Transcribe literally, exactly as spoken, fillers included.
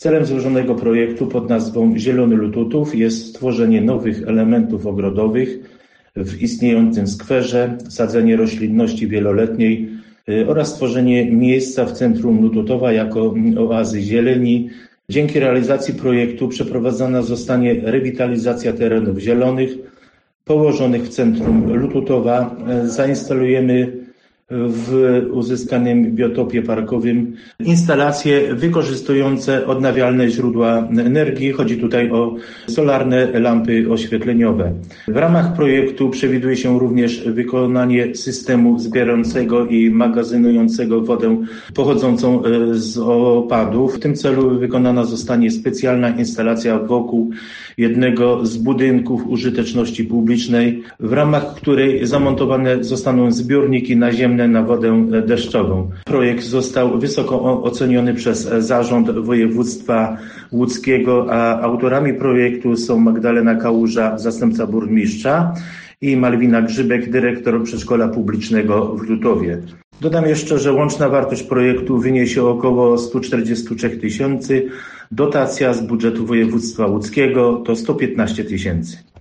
Celem złożonego projektu pod nazwą Zielony Lututów jest stworzenie nowych elementów ogrodowych w istniejącym skwerze, sadzenie roślinności wieloletniej oraz stworzenie miejsca w centrum Lututowa jako oazy zieleni. Dzięki realizacji projektu przeprowadzona zostanie rewitalizacja terenów zielonych położonych w centrum Lututowa. Zainstalujemy w uzyskanym biotopie parkowym instalacje wykorzystujące odnawialne źródła energii. Chodzi tutaj o solarne lampy oświetleniowe. W ramach projektu przewiduje się również wykonanie systemu zbierającego i magazynującego wodę pochodzącą z opadów. W tym celu wykonana zostanie specjalna instalacja wokół jednego z budynków użyteczności publicznej, w ramach której zamontowane zostaną zbiorniki naziemne na wodę deszczową. Projekt został wysoko oceniony przez Zarząd Województwa Łódzkiego, a autorami projektu są Magdalena Kałuża, zastępca burmistrza, i Malwina Grzybek, dyrektor przedszkola publicznego w Lutowie. Dodam jeszcze, że łączna wartość projektu wyniesie około sto czterdzieści trzy tysiące, dotacja z budżetu województwa łódzkiego to sto piętnaście tysięcy.